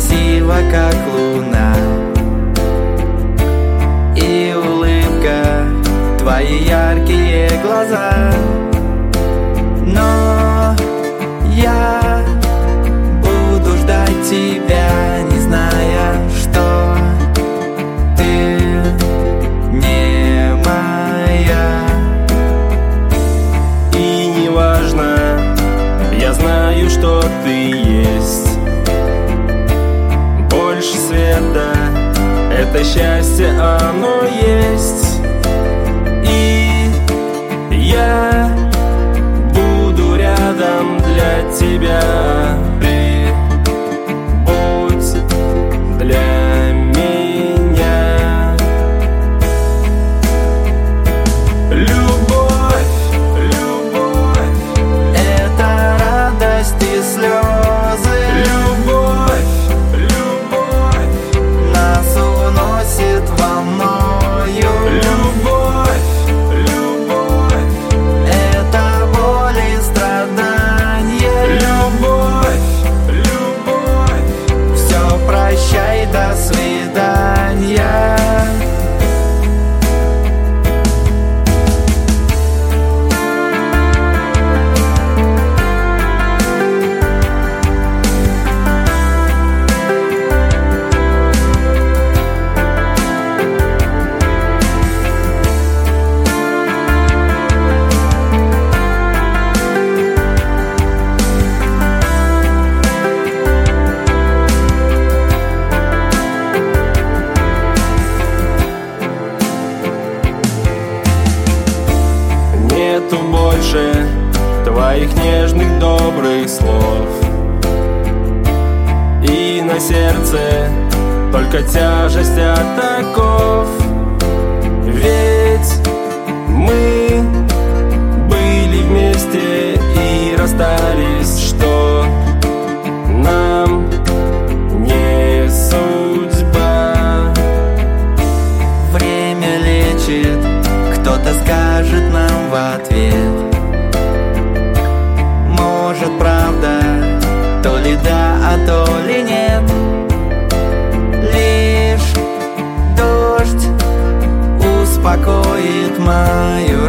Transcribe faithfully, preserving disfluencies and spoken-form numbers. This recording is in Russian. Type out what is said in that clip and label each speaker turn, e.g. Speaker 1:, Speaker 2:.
Speaker 1: красива, как луна, и улыбка, твои яркие глаза. Но я буду ждать тебя, не зная, что ты не моя.
Speaker 2: И неважно, я знаю, что ты есть. Больше света, это счастье, оно есть. И я буду рядом для тебя. Ты будь для меня. Любовь, любовь,
Speaker 1: Это радость и слезы.
Speaker 2: любовь, любовь,
Speaker 1: Нас уносит волною.
Speaker 2: любовь, любовь,
Speaker 1: Это боль и страдания.
Speaker 2: любовь, любовь.
Speaker 1: Все прощай, до свидания.
Speaker 2: Нету больше твоих нежных добрых слов, и на сердце только тяжесть от оков. Ведь мы были вместе и расстались, что нам не судьба.
Speaker 1: Время лечит, кто-то скажет нам в ответ. Может, правда, то ли да, а то ли нет. Лишь дождь успокоит мою